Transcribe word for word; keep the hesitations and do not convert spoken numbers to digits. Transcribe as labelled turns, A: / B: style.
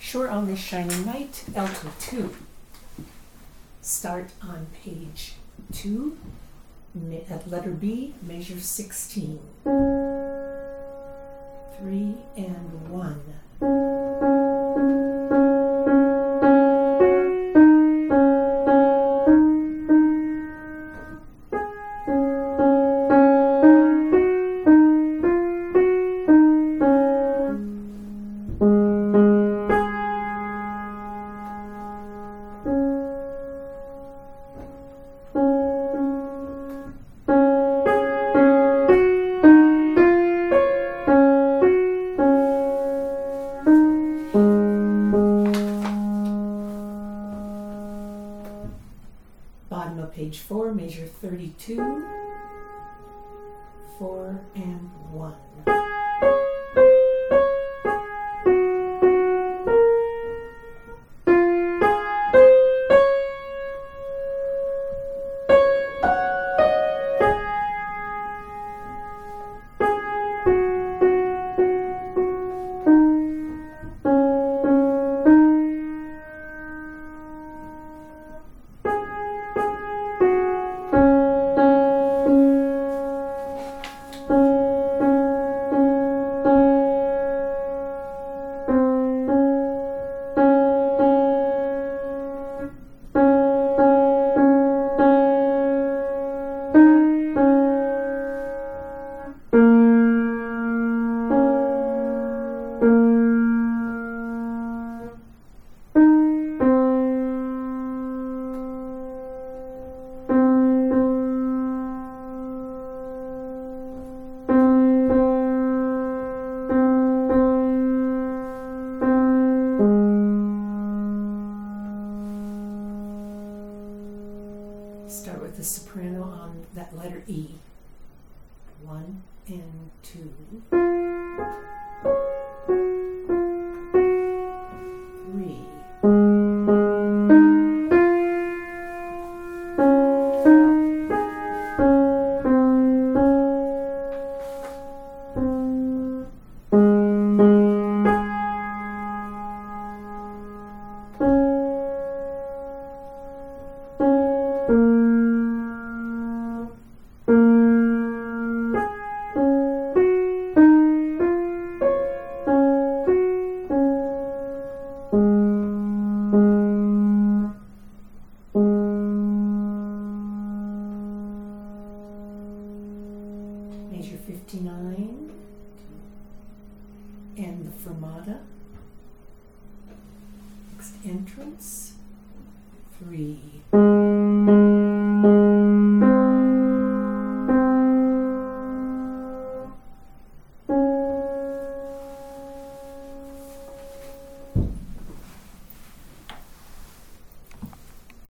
A: Sure on This Shining Night, Alto two. Start on page two, at letter B, measure sixteen. Three and one. Bottom of page four, measure thirty-two, four and one. Start with the soprano on that letter E. One and two. Three. Measure fifty-nine, and the fermata. Next entrance, three.